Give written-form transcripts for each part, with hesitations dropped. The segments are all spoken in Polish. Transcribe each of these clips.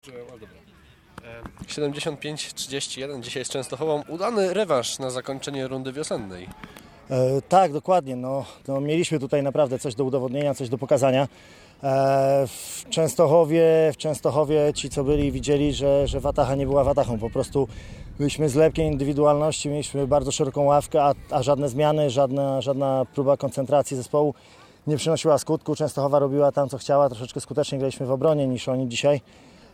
75-31 dzisiaj z Częstochową. Udany rewanż na zakończenie rundy wiosennej. Tak, dokładnie. Mieliśmy tutaj naprawdę coś do udowodnienia, coś do pokazania. W Częstochowie ci, co byli, widzieli, że Wataha nie była Watahą. Po prostu byliśmy zlepkiem indywidualności, mieliśmy bardzo szeroką ławkę, a żadne zmiany, żadna próba koncentracji zespołu nie przynosiła skutku. Częstochowa robiła tam, co chciała. Troszeczkę skutecznie graliśmy w obronie niż oni dzisiaj.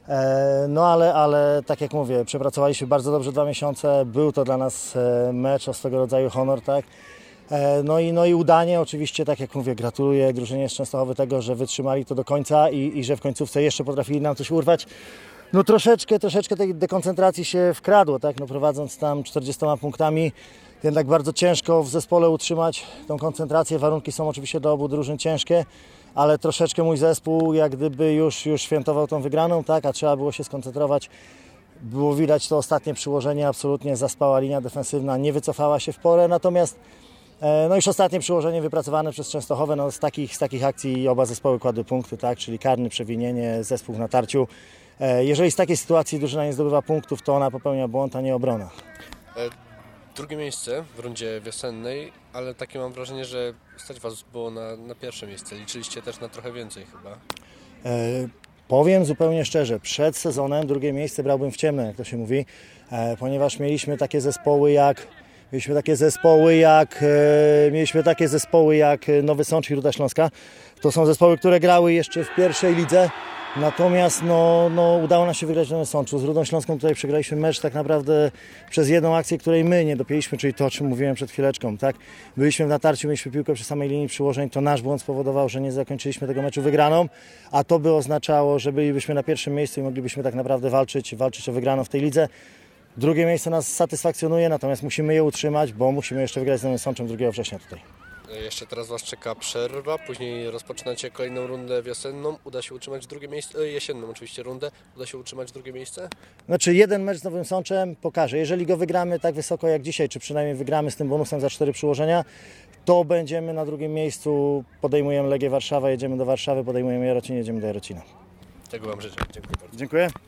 Ale tak jak mówię, przepracowaliśmy bardzo dobrze 2 miesiące. Był to dla nas mecz o swego rodzaju honor, tak? No i udanie, oczywiście, tak jak mówię, gratuluję drużynie z Częstochowy tego, że wytrzymali to do końca i że w końcówce jeszcze potrafili nam coś urwać. No troszeczkę tej dekoncentracji się wkradło, tak? No prowadząc tam 40 punktami, jednak bardzo ciężko w zespole utrzymać tą koncentrację. Warunki są oczywiście dla obu drużyn ciężkie, ale troszeczkę mój zespół jak gdyby już świętował tą wygraną, tak? A trzeba było się skoncentrować. Było widać to ostatnie przyłożenie, absolutnie zaspała linia defensywna, nie wycofała się w porę, natomiast już ostatnie przyłożenie wypracowane przez Częstochowę, z takich akcji oba zespoły kładły punkty, tak? Czyli karny, przewinienie, zespół w natarciu. Jeżeli z takiej sytuacji drużyna nie zdobywa punktów, to ona popełnia błąd, a nie obrona. Drugie miejsce w rundzie wiosennej, ale takie mam wrażenie, że stać Was było na pierwsze miejsce. Liczyliście też na trochę więcej chyba. Powiem zupełnie szczerze, przed sezonem drugie miejsce brałbym w ciemno, jak to się mówi, ponieważ mieliśmy takie zespoły jak Nowy Sącz i Ruda Śląska. To są zespoły, które grały jeszcze w pierwszej lidze. Natomiast udało nam się wygrać w Nowym Sączu. Z Rudą Śląską tutaj przegraliśmy mecz tak naprawdę przez jedną akcję, której my nie dopięliśmy, czyli to, o czym mówiłem przed chwileczką. Tak? Byliśmy w natarciu, mieliśmy piłkę przy samej linii przyłożeń. To nasz błąd spowodował, że nie zakończyliśmy tego meczu wygraną, a to by oznaczało, że bylibyśmy na pierwszym miejscu i moglibyśmy tak naprawdę walczyć o wygraną w tej lidze. Drugie miejsce nas satysfakcjonuje, natomiast musimy je utrzymać, bo musimy jeszcze wygrać z Nowym Sączem 2 września tutaj. Jeszcze teraz Was czeka przerwa, później rozpoczynacie kolejną rundę wiosenną. Uda się utrzymać drugie miejsce, jesienną oczywiście rundę. Uda się utrzymać drugie miejsce? Znaczy jeden mecz z Nowym Sączem pokaże. Jeżeli go wygramy tak wysoko jak dzisiaj, czy przynajmniej wygramy z tym bonusem za 4 przyłożenia, to będziemy na drugim miejscu, podejmujemy Legię Warszawa, jedziemy do Warszawy, podejmujemy Jarocin, jedziemy do Jarocina. Tego Wam życzę. Dziękuję bardzo. Dziękuję.